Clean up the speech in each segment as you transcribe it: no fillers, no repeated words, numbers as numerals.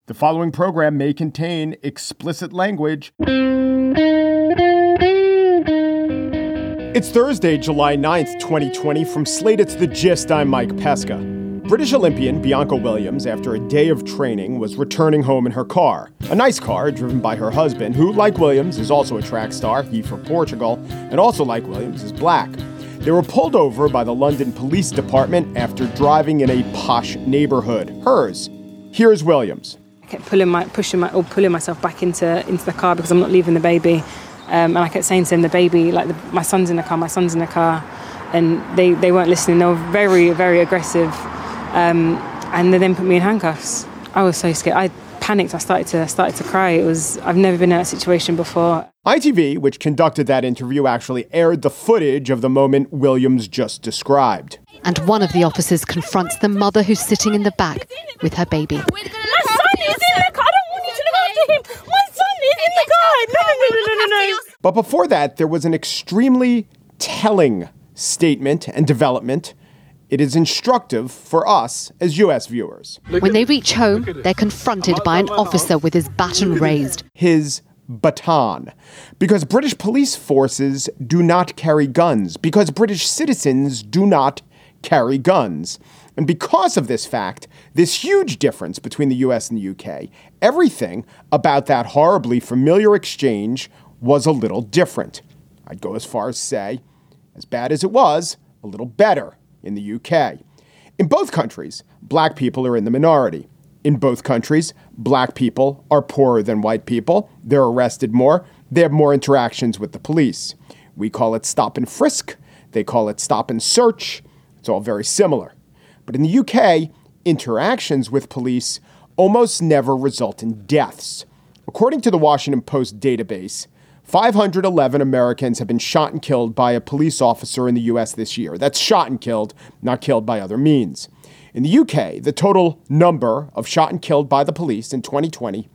The following program may contain explicit language. It's Thursday, July 9th, 2020. From Slate, it's The Gist. I'm Mike Pesca. British Olympian Bianca Williams, after a day of training, was returning home in her car. A nice car driven by her husband, who, like Williams, is also a track star, he for Portugal, and also, like Williams, is black. They were pulled over by the London Police Department after driving in a posh neighborhood, hers. Here's Williams. I kept pulling myself back into the car because I'm not leaving the baby. And I kept saying to him, the baby, my son's in the car. And they weren't listening. They were very, very aggressive. And they then put me in handcuffs. I was so scared. I panicked. I started to cry. I've never been in that situation before. ITV, which conducted that interview, actually aired the footage of the moment Williams just described. And one of the officers confronts the mother who's sitting in the back with her baby. My son is in the car. I don't want you to look after him. My son is in the car. No. But before that, there was an extremely telling statement and development. It is instructive for us as U.S. viewers. When they reach home, they're confronted by an officer with his baton raised. His baton. Because British police forces do not carry guns. Because British citizens do not carry guns. And because of this fact, this huge difference between the U.S. and the U.K., everything about that horribly familiar exchange was a little different. I'd go as far as say, as bad as it was, a little better in the UK. In both countries, black people are in the minority. In both countries, black people are poorer than white people. They're arrested more. They have more interactions with the police. We call it stop and frisk. They call it stop and search. It's all very similar. But in the UK, interactions with police almost never result in deaths. According to the Washington Post database, 511 Americans have been shot and killed by a police officer in the U.S. this year. That's shot and killed, not killed by other means. In the UK, the total number of shot and killed by the police in 2020,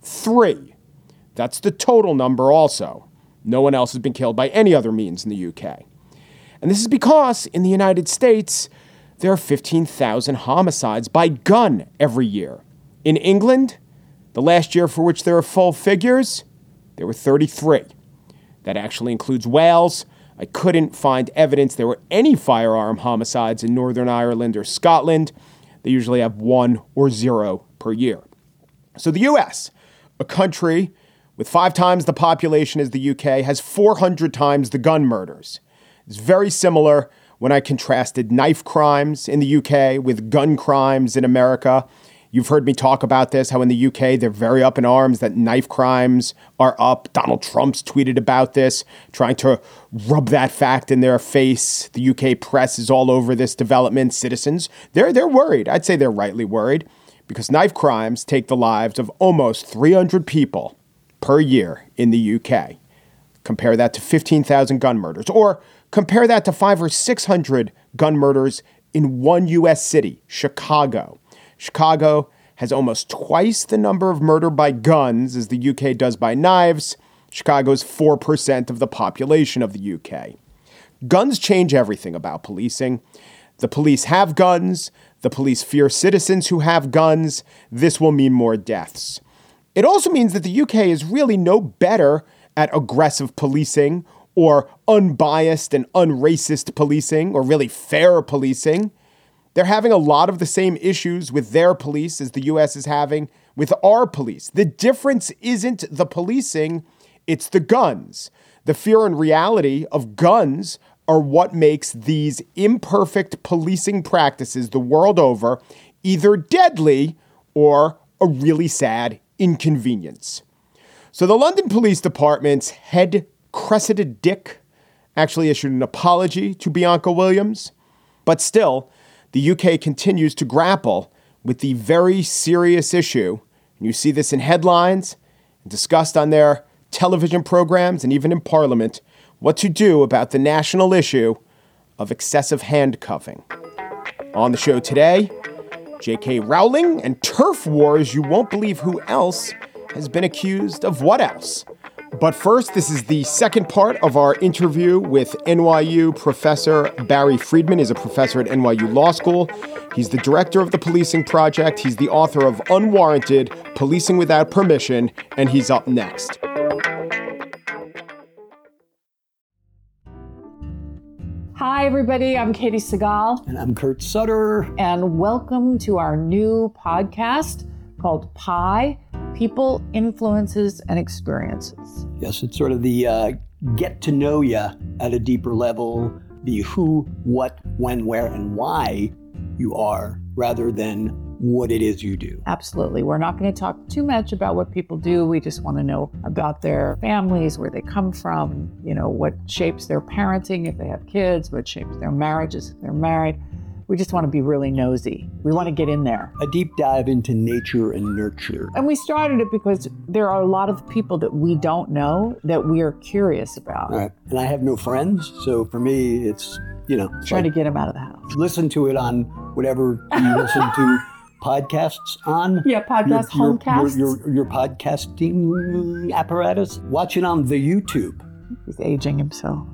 3. That's the total number also. No one else has been killed by any other means in the UK. And this is because in the United States, there are 15,000 homicides by gun every year. In England, the last year for which there are full figures, there were 33. That actually includes Wales. I couldn't find evidence there were any firearm homicides in Northern Ireland or Scotland. They usually have 1 or 0 per year. So the U.S., a country with 5 times the population as the U.K., has 400 times the gun murders. It's very similar when I contrasted knife crimes in the U.K. with gun crimes in America. You've heard me talk about this, how in the UK, they're very up in arms that knife crimes are up. Donald Trump's tweeted about this, trying to rub that fact in their face. The UK press is all over this development. Citizens, they're worried. I'd say they're rightly worried because knife crimes take the lives of almost 300 people per year in the UK. Compare that to 15,000 gun murders, or compare that to 500 or 600 gun murders in one U.S. city, Chicago. Chicago has almost twice the number of murder by guns as the UK does by knives. Chicago's 4% of the population of the UK. Guns change everything about policing. The police have guns. The police fear citizens who have guns. This will mean more deaths. It also means that the UK is really no better at aggressive policing or unbiased and unracist policing or really fair policing. They're having a lot of the same issues with their police as the U.S. is having with our police. The difference isn't the policing, it's the guns. The fear and reality of guns are what makes these imperfect policing practices the world over either deadly or a really sad inconvenience. So the London Police Department's head Cressida Dick actually issued an apology to Bianca Williams, but still, the UK continues to grapple with the very serious issue. And you see this in headlines and discussed on their television programs and even in Parliament, what to do about the national issue of excessive handcuffing. On the show today, J.K. Rowling and turf wars. You won't believe who else has been accused of what else But first, this is the second part of our interview with NYU professor Barry Friedman. He's a professor at NYU Law School. He's the director of the Policing Project. He's the author of Unwarranted: Policing Without Permission, and he's up next. Hi, everybody. I'm Katie Segal. And I'm Kurt Sutter. And welcome to our new podcast called PI, People, Influences, and Experiences. Yes, it's sort of the get to know you at a deeper level, the who, what, when, where, and why you are, rather than what it is you do. Absolutely. We're not going to talk too much about what people do. We just want to know about their families, where they come from, what shapes their parenting if they have kids, what shapes their marriages if they're married. We just want to be really nosy. We want to get in there. A deep dive into nature and nurture. And we started it because there are a lot of people that we don't know that we are curious about. All right. And I have no friends, so for me, it's, trying to get them out of the house. Listen to it on whatever you listen to podcasts on. Yeah, podcast, homecasts. Your podcasting apparatus. Watch it on the YouTube. He's aging himself.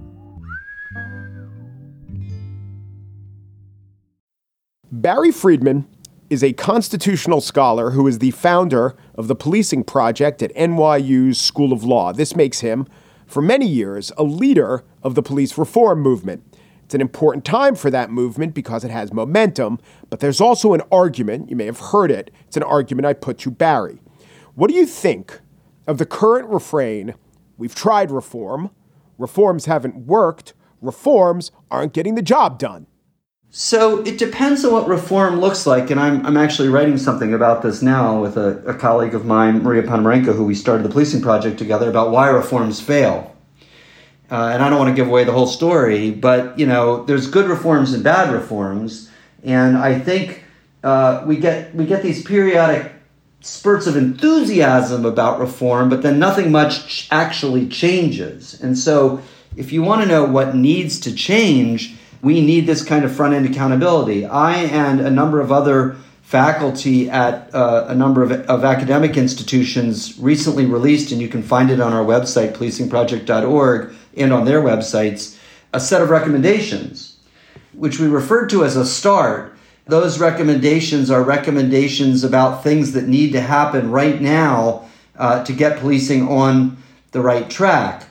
Barry Friedman is a constitutional scholar who is the founder of the Policing Project at NYU's School of Law. This makes him, for many years, a leader of the police reform movement. It's an important time for that movement because it has momentum, but there's also an argument, you may have heard it, it's an argument I put to Barry. What do you think of the current refrain, we've tried reform, reforms haven't worked, reforms aren't getting the job done? So it depends on what reform looks like, and I'm actually writing something about this now with a colleague of mine, Maria Ponomarenko, who we started the Policing Project together, about why reforms fail. And I don't want to give away the whole story, but, there's good reforms and bad reforms. And I think we get these periodic spurts of enthusiasm about reform, but then nothing much actually changes. And so if you want to know what needs to change, we need this kind of front-end accountability. I and a number of other faculty at a number of academic institutions recently released, and you can find it on our website, policingproject.org, and on their websites, a set of recommendations, which we referred to as a START. Those recommendations are recommendations about things that need to happen right now to get policing on the right track.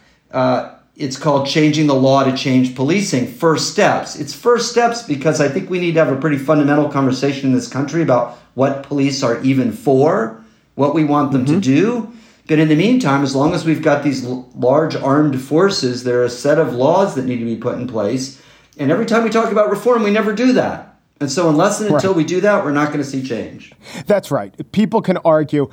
It's called Changing the Law to Change Policing, First Steps. It's first steps because I think we need to have a pretty fundamental conversation in this country about what police are even for, what we want them to do. But in the meantime, as long as we've got these large armed forces, there are a set of laws that need to be put in place. And every time we talk about reform, we never do that. And so unless and until we do that, we're not going to see change. That's right. People can argue,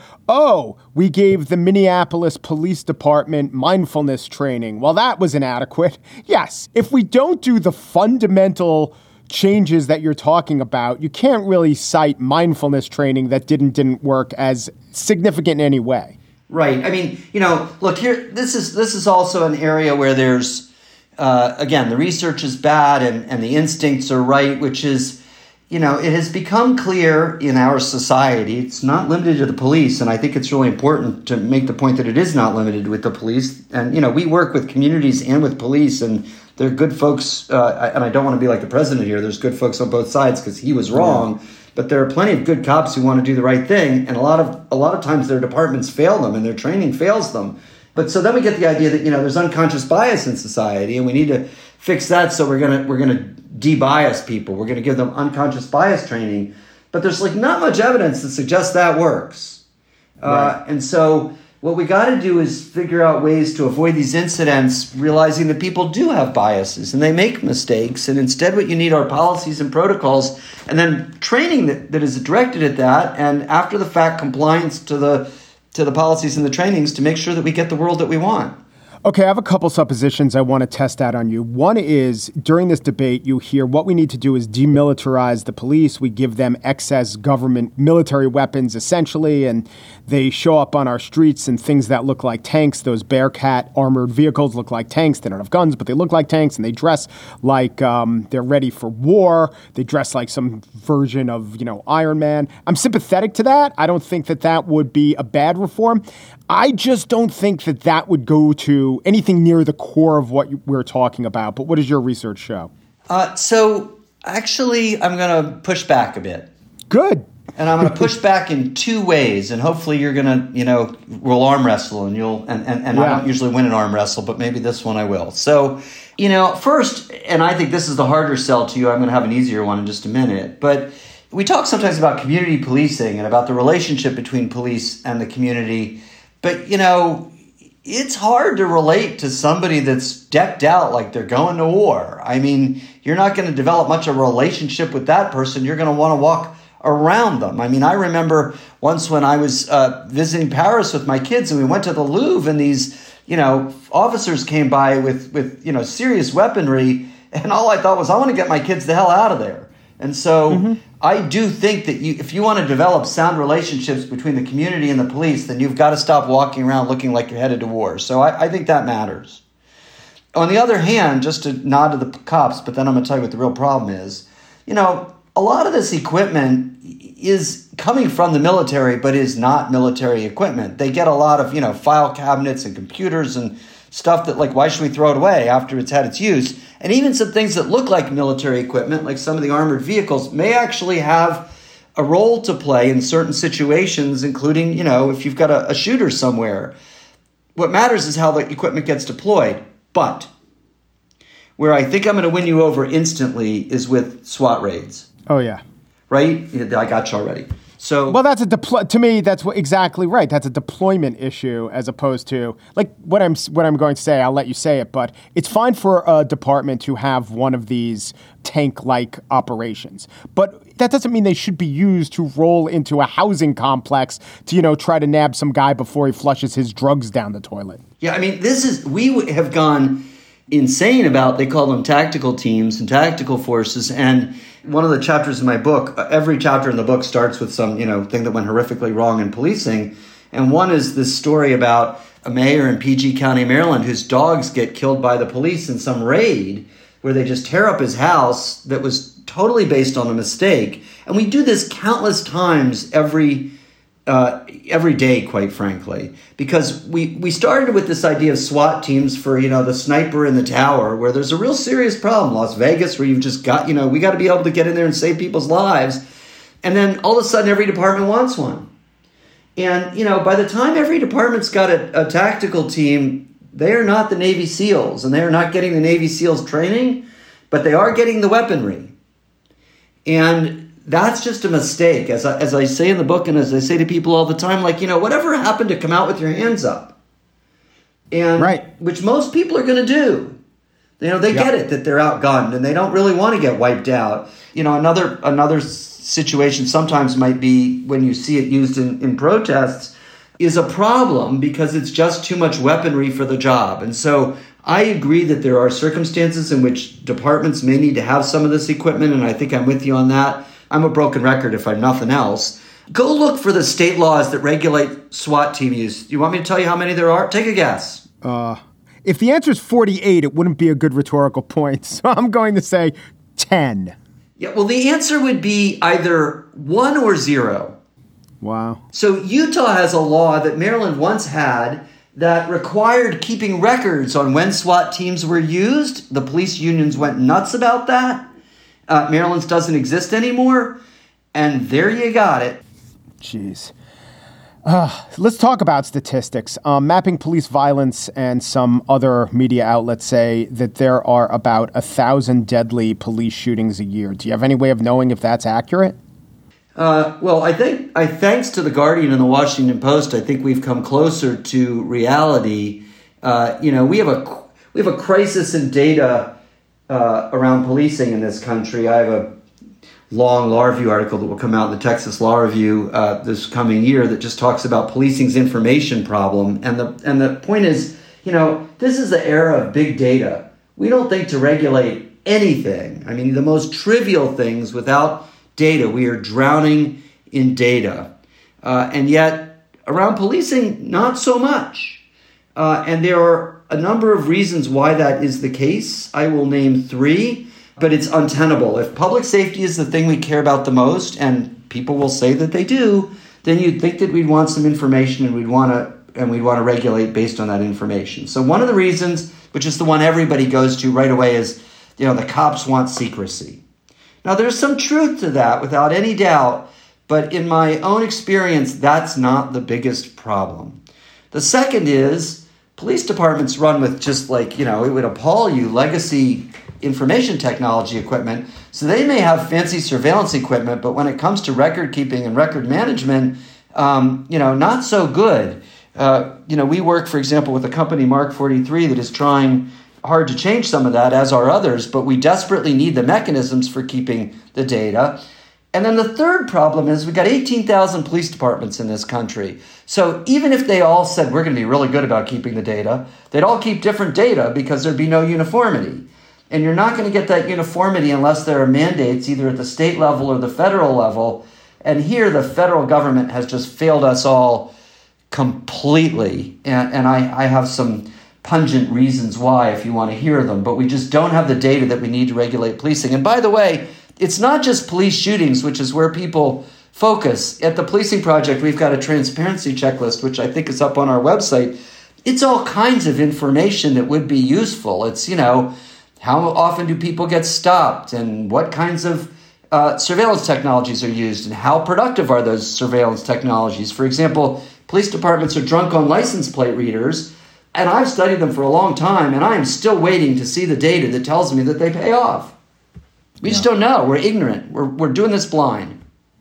we gave the Minneapolis Police Department mindfulness training. Well, that was inadequate. Yes, if we don't do the fundamental changes that you're talking about, you can't really cite mindfulness training that didn't work as significant in any way. Right. I mean, look here, this is also an area where there's, again, the research is bad and the instincts are right, which is, it has become clear in our society, it's not limited to the police, and I think it's really important to make the point that it is not limited with the police. And, we work with communities and with police, and they're good folks, and I don't want to be like the president here, there's good folks on both sides because he was wrong, but there are plenty of good cops who want to do the right thing, and a lot of times their departments fail them and their training fails them. But so then we get the idea that, there's unconscious bias in society, and we need to fix that, so we're gonna de-bias people. We're going to give them unconscious bias training. But there's not much evidence that suggests that works. Right. And so what we got to do is figure out ways to avoid these incidents, realizing that people do have biases and they make mistakes. And instead what you need are policies and protocols and then training that is directed at that, and after the fact compliance to the policies and the trainings to make sure that we get the world that we want. Okay, I have a couple suppositions I want to test out on you. One is, during this debate, you hear what we need to do is demilitarize the police. We give them excess government military weapons, essentially, and they show up on our streets in things that look like tanks. Those Bearcat armored vehicles look like tanks. They don't have guns, but they look like tanks, and they dress like they're ready for war. They dress like some version of, Iron Man. I'm sympathetic to that. I don't think that that would be a bad reform. I just don't think that that would go to anything near the core of what we're talking about. But what does your research show? So actually, I'm going to push back a bit. Good. And I'm going to push back in two ways. And hopefully you're going to, we'll arm wrestle and I don't usually win an arm wrestle, but maybe this one I will. So, first, and I think this is the harder sell to you. I'm going to have an easier one in just a minute. But we talk sometimes about community policing and about the relationship between police and the community. But, it's hard to relate to somebody that's decked out like they're going to war. I mean, you're not going to develop much of a relationship with that person. You're going to want to walk around them. I mean, I remember once when I was visiting Paris with my kids and we went to the Louvre and these, officers came by with serious weaponry. And all I thought was, I want to get my kids the hell out of there. And so I do think that if you want to develop sound relationships between the community and the police, then you've got to stop walking around looking like you're headed to war. So I think that matters. On the other hand, just to nod to the cops, but then I'm going to tell you what the real problem is, a lot of this equipment is coming from the military, but is not military equipment. They get a lot of, file cabinets and computers and stuff that, why should we throw it away after it's had its use? And even some things that look like military equipment, like some of the armored vehicles, may actually have a role to play in certain situations, including, if you've got a shooter somewhere. What matters is how the equipment gets deployed. But where I think I'm going to win you over instantly is with SWAT raids. Oh, yeah. Right? I got you already. So, well, that's to me, that's exactly right. That's a deployment issue as opposed to what I'm going to say. I'll let you say it, but it's fine for a department to have one of these tank-like operations, but that doesn't mean they should be used to roll into a housing complex to, try to nab some guy before he flushes his drugs down the toilet. Yeah, I mean, we have gone insane about, they call them tactical teams and tactical forces. And one of the chapters in my book, every chapter in the book starts with some, thing that went horrifically wrong in policing. And one is this story about a mayor in PG County, Maryland, whose dogs get killed by the police in some raid where they just tear up his house that was totally based on a mistake. And we do this countless times every day, quite frankly, because we started with this idea of SWAT teams for, the sniper in the tower, where there's a real serious problem. Las Vegas, where you've just got, we got to be able to get in there and save people's lives. And then all of a sudden, every department wants one. And, by the time every department's got a tactical team, they are not the Navy SEALs, and they are not getting the Navy SEALs training, but they are getting the weaponry. And that's just a mistake. As I say in the book, and as I say to people all the time, whatever happened to come out with your hands up? And right. Which most people are going to do. They get it that they're outgunned and they don't really want to get wiped out. Another situation sometimes might be when you see it used in protests is a problem because it's just too much weaponry for the job. And so I agree that there are circumstances in which departments may need to have some of this equipment, and I think I'm with you on that. I'm a broken record if I'm nothing else. Go look for the state laws that regulate SWAT team use. You want me to tell you how many there are? Take a guess. If the answer is 48, it wouldn't be a good rhetorical point. So I'm going to say 10. Yeah, well, the answer would be either 1 or 0. Wow. So Utah has a law that Maryland once had that required keeping records on when SWAT teams were used. The police unions went nuts about that. Maryland's doesn't exist anymore. And there you got it. Jeez. Let's talk about statistics. Mapping Police Violence and some other media outlets say that there are about 1,000 deadly police shootings a year. Do you have any way of knowing if that's accurate? Well, I think, thanks to The Guardian and The Washington Post, I think we've come closer to reality. We have a crisis in data around policing in this country. I have a long law review article that will come out in the Texas Law Review this coming year that just talks about policing's information problem. And the point is, This is the era of big data. We don't think to regulate anything. I mean, the most trivial things without data. We are drowning in data. And yet, around policing, not so much. And there are a number of reasons why that is the case. I will name 3, but it's untenable. If public safety is the thing we care about the most, and people will say that they do, then you'd think that we'd want some information and we'd want to regulate based on that information. So one of the reasons, which is the one everybody goes to right away, is the cops want secrecy. Now, there's some truth to that without any doubt, but in my own experience, that's not the biggest problem. The second is police departments run with just like, it would appall you, legacy information technology equipment. So they may have fancy surveillance equipment, but when it comes to record keeping and record management, not so good. We work, for example, with a company, Mark 43, that is trying hard to change some of that, as are others, but we desperately need the mechanisms for keeping the data. And then the third problem is we've got 18,000 police departments in this country. So even if they all said we're going to be really good about keeping the data, they'd all keep different data because there'd be no uniformity. And you're not going to get that uniformity unless there are mandates either at the state level or the federal level. And here the federal government has just failed us all completely. And I have some pungent reasons why if you want to hear them, but we just don't have the data that we need to regulate policing. And by the way, it's not just police shootings, which is where people focus. At the Policing Project, we've got a transparency checklist, which I think is up on our website. It's all kinds of information that would be useful. It's, how often do people get stopped and what kinds of surveillance technologies are used and how productive are those surveillance technologies? For example, police departments are drunk on license plate readers, and I've studied them for a long time, and I am still waiting to see the data that tells me that they pay off. We just don't know. We're ignorant. We're doing this blind.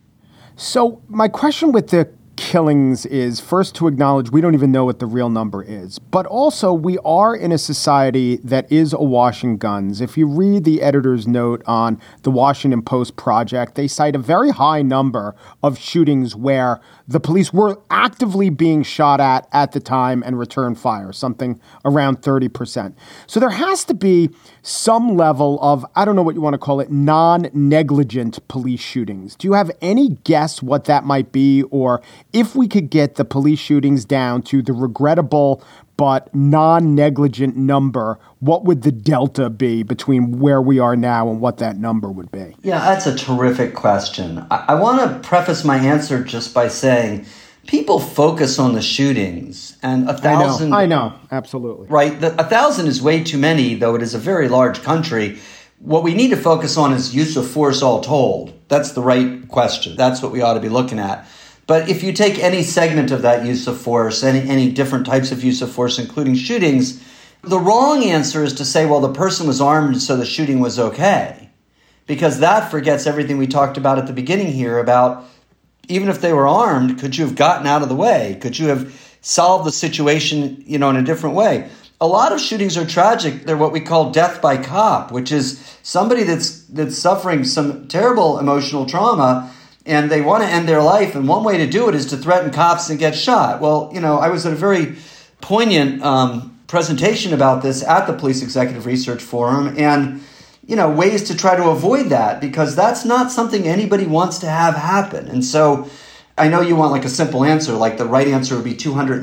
So my question with the killings is first to acknowledge we don't even know what the real number is, but also we are in a society that is awash in guns. If you read the editor's note on the Washington Post Project, they cite a very high number of shootings where the police were actively being shot at the time and returned fire, something around 30%. So there has to be some level of, I don't know what you want to call it, non-negligent police shootings. Do you have any guess what that might be? Or if we could get the police shootings down to the regrettable but non-negligent number, what would the delta be between where we are now and what that number would be? Yeah, that's a terrific question. I want to preface my answer just by saying people focus on the shootings, and 1,000... I know, absolutely. Right, 1,000 is way too many, though it is a very large country. What we need to focus on is use of force all told. That's the right question. That's what we ought to be looking at. But if you take any segment of that use of force, any different types of use of force, including shootings, the wrong answer is to say, well, the person was armed, so the shooting was okay. Because that forgets everything we talked about at the beginning here about even if they were armed, could you have gotten out of the way? Could you have solved the situation, in a different way? A lot of shootings are tragic. They're what we call death by cop, which is somebody that's suffering some terrible emotional trauma, and they want to end their life, and one way to do it is to threaten cops and get shot. Well, I was at a very poignant presentation about this at the Police Executive Research Forum, and, ways to try to avoid that, because that's not something anybody wants to have happen. And so I know you want like a simple answer, like the right answer would be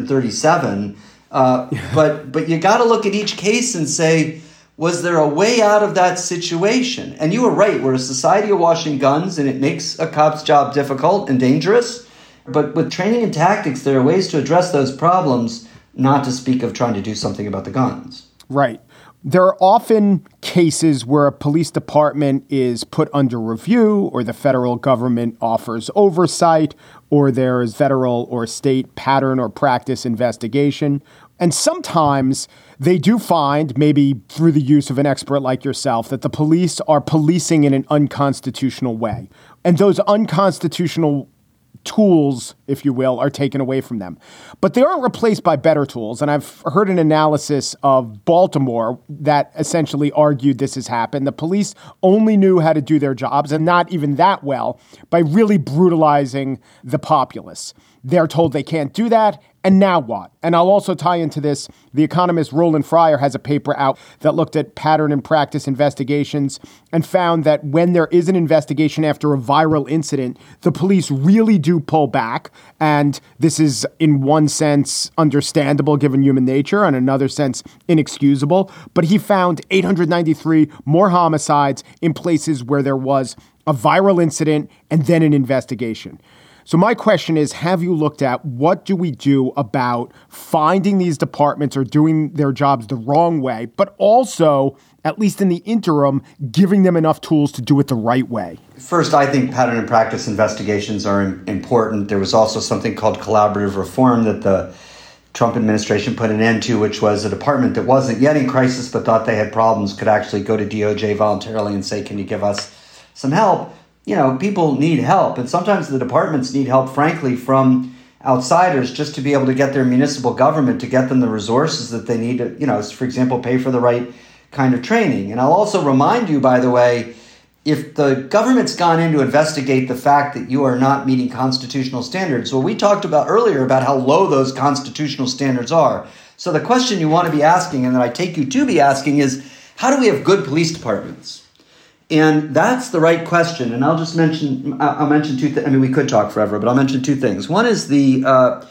237, but you got to look at each case and say, was there a way out of that situation? And you were right. We're a society of washing guns, and it makes a cop's job difficult and dangerous. But with training and tactics, there are ways to address those problems, not to speak of trying to do something about the guns. Right. There are often cases where a police department is put under review, or the federal government offers oversight, or there is federal or state pattern or practice investigation. And sometimes they do find, maybe through the use of an expert like yourself, that the police are policing in an unconstitutional way. And those unconstitutional tools, if you will, are taken away from them. But they aren't replaced by better tools. And I've heard an analysis of Baltimore that essentially argued this has happened. The police only knew how to do their jobs, and not even that well, by really brutalizing the populace. They're told they can't do that. And now what? And I'll also tie into this. The economist Roland Fryer has a paper out that looked at pattern and practice investigations and found that when there is an investigation after a viral incident, the police really do pull back. And this is, in one sense, understandable given human nature, and in another sense, inexcusable. But he found 893 more homicides in places where there was a viral incident and then an investigation. So my question is, have you looked at what do we do about finding these departments are doing their jobs the wrong way, but also, at least in the interim, giving them enough tools to do it the right way? First, I think pattern and practice investigations are important. There was also something called collaborative reform that the Trump administration put an end to, which was a department that wasn't yet in crisis but thought they had problems could actually go to DOJ voluntarily and say, can you give us some help? You know, people need help. And sometimes the departments need help, frankly, from outsiders just to be able to get their municipal government to get them the resources that they need to, you know, for example, pay for the right kind of training. And I'll also remind you, by the way, if the government's gone in to investigate the fact that you are not meeting constitutional standards, well, we talked about earlier about how low those constitutional standards are. So the question you want to be asking, and that I take you to be asking, is how do we have good police departments? And that's the right question. And I'll mention two things. I mean, we could talk forever, but I'll mention two things. One is the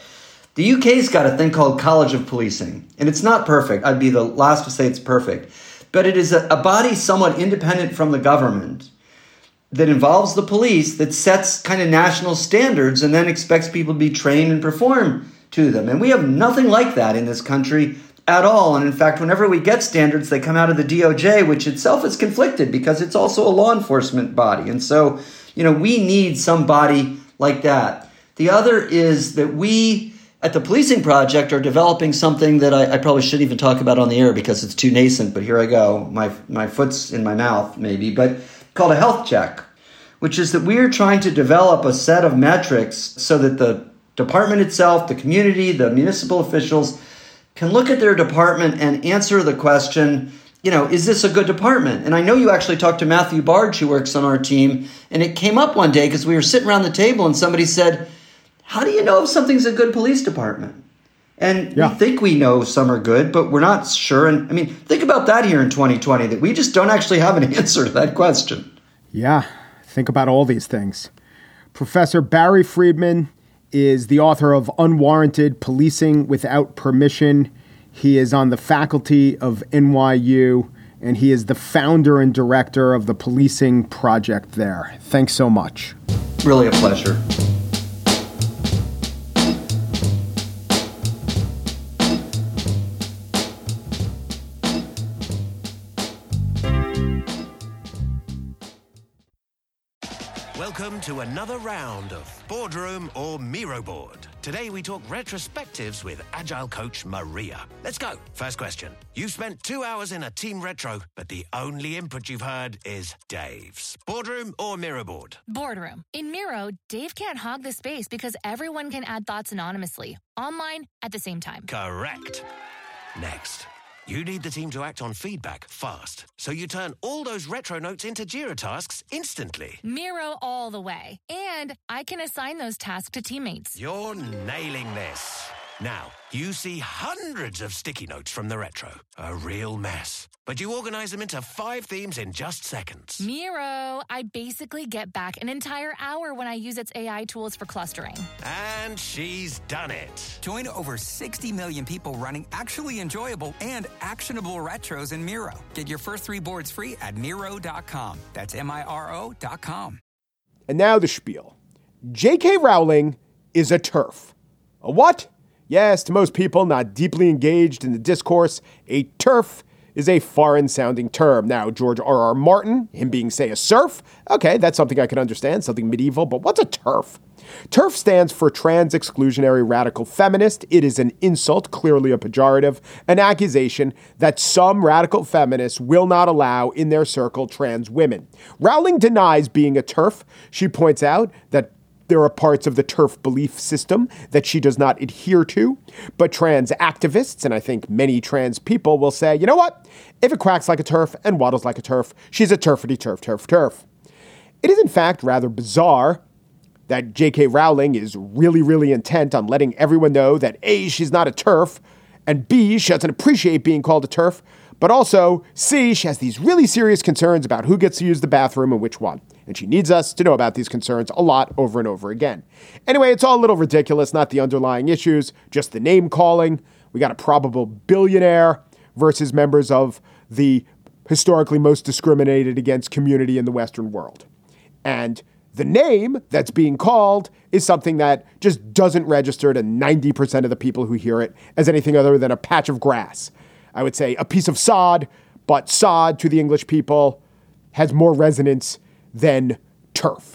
UK's got a thing called College of Policing. And it's not perfect. I'd be the last to say it's perfect. But it is a body somewhat independent from the government that involves the police that sets kind of national standards and then expects people to be trained and perform to them. And we have nothing like that in this country at all. And in fact, whenever we get standards, they come out of the DOJ, which itself is conflicted because it's also a law enforcement body. And so, you know, we need some body like that. The other is that we at the Policing Project are developing something that I probably shouldn't even talk about on the air because it's too nascent, but here I go. My foot's in my mouth, maybe, but called a health check, which is that we are trying to develop a set of metrics so that the department itself, the community, the municipal officials can look at their department and answer the question, you know, is this a good department? And I know you actually talked to Matthew Bardge, who works on our team, and it came up one day because we were sitting around the table and somebody said, how do you know if something's a good police department? And we think we know some are good, but we're not sure. And I mean, think about that here in 2020, that we just don't actually have an answer to that question. Yeah, think about all these things. Professor Barry Friedman is the author of Unwarranted Policing Without Permission. He is on the faculty of NYU, and he is the founder and director of the Policing Project there. Thanks so much. Really a pleasure. Welcome to another round of Boardroom or Miro Board. Today we talk retrospectives with Agile coach Maria. Let's go. First question. You've spent 2 hours in a team retro, but the only input you've heard is Dave's. Boardroom or Miro Board? Boardroom. In Miro, Dave can't hog the space because everyone can add thoughts anonymously, online at the same time. Correct. Next. You need the team to act on feedback fast, so you turn all those retro notes into Jira tasks instantly. Miro all the way. And I can assign those tasks to teammates. You're nailing this. Now, you see hundreds of sticky notes from the retro. A real mess. But you organize them into 5 themes in just seconds. Miro, I basically get back an entire hour when I use its AI tools for clustering. And she's done it. Join over 60 million people running actually enjoyable and actionable retros in Miro. Get your first 3 boards free at Miro.com. That's Miro.com. And now the spiel. J.K. Rowling is a TERF. A what? Yes, to most people not deeply engaged in the discourse, a TERF is a foreign-sounding term. Now, George R.R. Martin, him being, say, a serf, okay, that's something I can understand, something medieval, but what's a TERF? TERF stands for trans-exclusionary radical feminist. It is an insult, clearly a pejorative, an accusation that some radical feminists will not allow in their circle trans women. Rowling denies being a TERF. She points out that there are parts of the TERF belief system that she does not adhere to, but trans activists, and I think many trans people will say, you know what? If it quacks like a TERF and waddles like a TERF, she's a TERFity TERF. It is in fact rather bizarre that J.K. Rowling is really, really intent on letting everyone know that A, she's not a TERF, and B, she doesn't appreciate being called a TERF, but also C, she has these really serious concerns about who gets to use the bathroom and which one. And she needs us to know about these concerns a lot over and over again. Anyway, it's all a little ridiculous, not the underlying issues, just the name calling. We got a probable billionaire versus members of the historically most discriminated against community in the Western world. And the name that's being called is something that just doesn't register to 90% of the people who hear it as anything other than a patch of grass. I would say a piece of sod, but sod to the English people has more resonance than turf.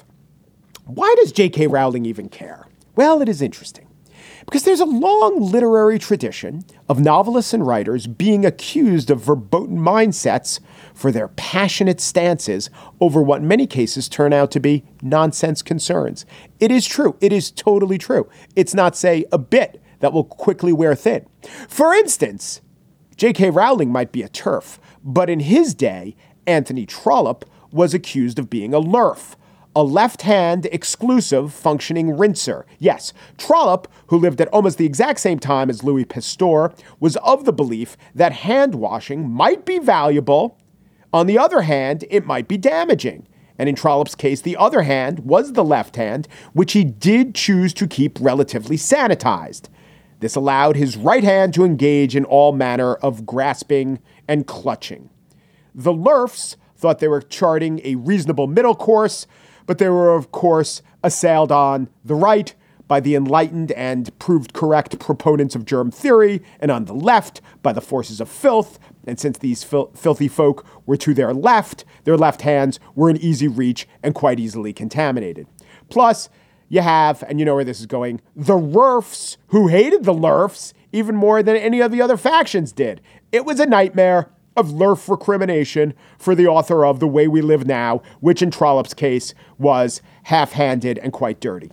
Why does J.K. Rowling even care? Well, it is interesting. Because there's a long literary tradition of novelists and writers being accused of verboten mindsets for their passionate stances over what in many cases turn out to be nonsense concerns. It is true. It is totally true. It's not, say, a bit that will quickly wear thin. For instance, J.K. Rowling might be a TERF, but in his day, Anthony Trollope was accused of being a LERF, a left-hand exclusive functioning rinser. Yes, Trollope, who lived at almost the exact same time as Louis Pasteur, was of the belief that hand washing might be valuable. On the other hand, it might be damaging. And in Trollope's case, the other hand was the left hand, which he did choose to keep relatively sanitized. This allowed his right hand to engage in all manner of grasping and clutching. The LERFs thought they were charting a reasonable middle course, but they were, of course, assailed on the right by the enlightened and proved correct proponents of germ theory, and on the left by the forces of filth. And since these filthy folk were to their left hands were in easy reach and quite easily contaminated. Plus, you have, and you know where this is going, the RERFs, who hated the LERFs even more than any of the other factions did. It was a nightmare of LERF recrimination for the author of The Way We Live Now, which in Trollope's case was half-handed and quite dirty.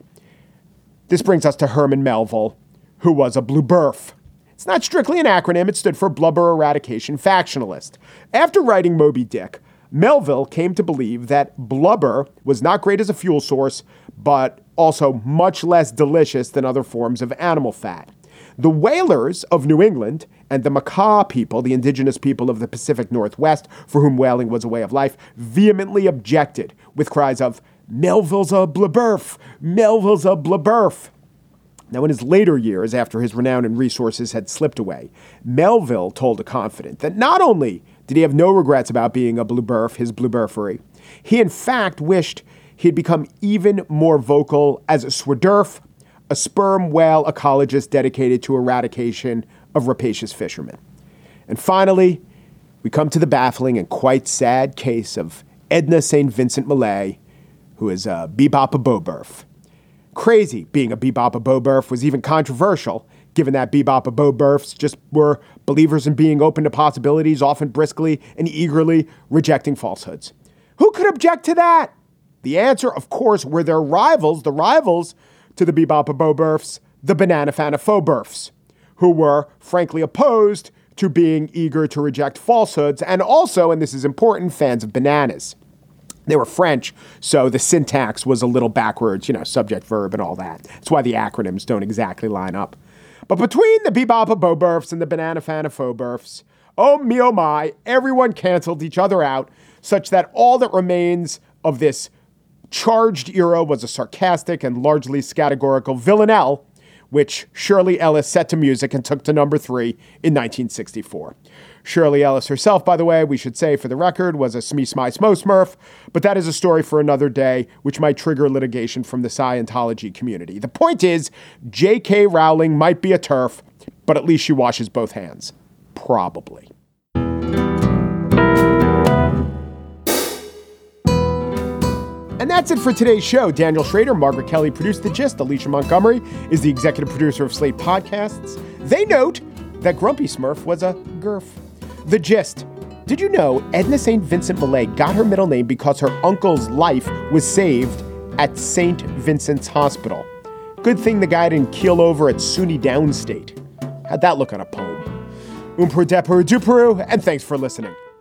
This brings us to Herman Melville, who was a blubberf. It's not strictly an acronym. It stood for Blubber Eradication Factionalist. After writing Moby Dick, Melville came to believe that blubber was not great as a fuel source, but also much less delicious than other forms of animal fat. The whalers of New England and the Makah people, the indigenous people of the Pacific Northwest, for whom whaling was a way of life, vehemently objected with cries of, "Melville's a blubberf! Melville's a blubberf!" Now, in his later years, after his renown and resources had slipped away, Melville told a confidant that not only did he have no regrets about being a blubberf, his blubberfery, he in fact wished he had become even more vocal as a swerdurf, a sperm whale ecologist dedicated to eradication of rapacious fishermen. And finally, we come to the baffling and quite sad case of Edna St. Vincent Millay, who is a bebop boberf. Crazy being a bebop boberf was even controversial, given that bebop boberfs just were believers in being open to possibilities, often briskly and eagerly rejecting falsehoods. Who could object to that? The answer, of course, were their rivals, the rivals to the bebop boberfs, the banana fanophobers, who were frankly opposed to being eager to reject falsehoods, and also, and this is important, fans of bananas. They were French, so the syntax was a little backwards, subject, verb, and all that. That's why the acronyms don't exactly line up. But between the bebop boberfs and the banana fanophobers, oh me, oh my, everyone canceled each other out, such that all that remains of this charged era was a sarcastic and largely categorical villanelle, which Shirley Ellis set to music and took to number 3 in 1964. Shirley Ellis herself, by the way, we should say for the record, was a Smee Smie Smo Smurf, but that is a story for another day, which might trigger litigation from the Scientology community. The point is, J.K. Rowling might be a TERF, but at least she washes both hands. Probably. And that's it for today's show. Daniel Schrader, Margaret Kelly produced The Gist. Alicia Montgomery is the executive producer of Slate Podcasts. They note that Grumpy Smurf was a GERF. The Gist. Did you know Edna St. Vincent Millay got her middle name because her uncle's life was saved at St. Vincent's Hospital? Good thing the guy didn't keel over at SUNY Downstate. How'd that look on a poem? Umperu Deperu Duperu, and thanks for listening.